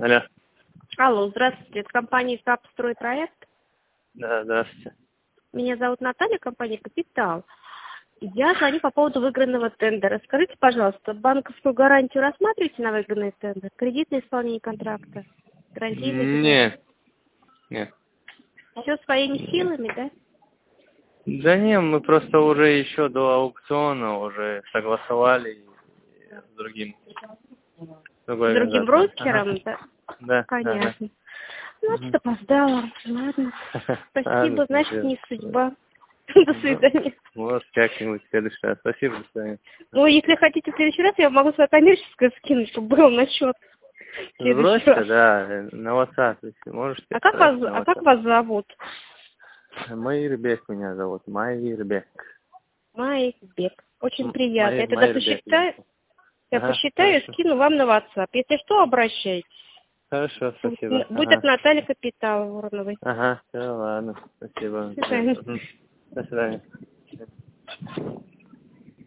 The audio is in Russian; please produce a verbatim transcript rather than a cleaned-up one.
Алло. Алло, здравствуйте, это компания «Капстройпроект». Да, здравствуйте. Меня зовут Наталья, компания «Капитал». Я звоню по поводу выигранного тендера. Скажите, пожалуйста, банковскую гарантию рассматриваете на выигранный тендер? Кредитное исполнение контракта? Гарантийный? Нет. Нет. Все своими силами, да? Да не, мы просто уже еще до аукциона уже согласовали с другим. С другим брокером, ага. Да? Да. Понятно. Ага. Значит, опоздала. Ладно. Спасибо, значит, не судьба. До свидания. Вот, как-нибудь в следующий раз. Спасибо, до свидания. Ну, если хотите в следующий раз, я могу свое коммерческое скинуть, чтобы был на счет. Сбросьте, да, на WhatsApp, если можете. А как вас, а как вас зовут? Майрбек меня зовут, Майрбек. Майрбек. Очень приятно. Майр, Я тогда Майрбек, посчитаю, да. я Ага, посчитаю и хорошо. скину вам на WhatsApp. Если что, обращайтесь. Хорошо, спасибо. Будет Ага. от Натальи Капитал Вороновой. Ага, все, ладно, спасибо. До свидания. До свидания.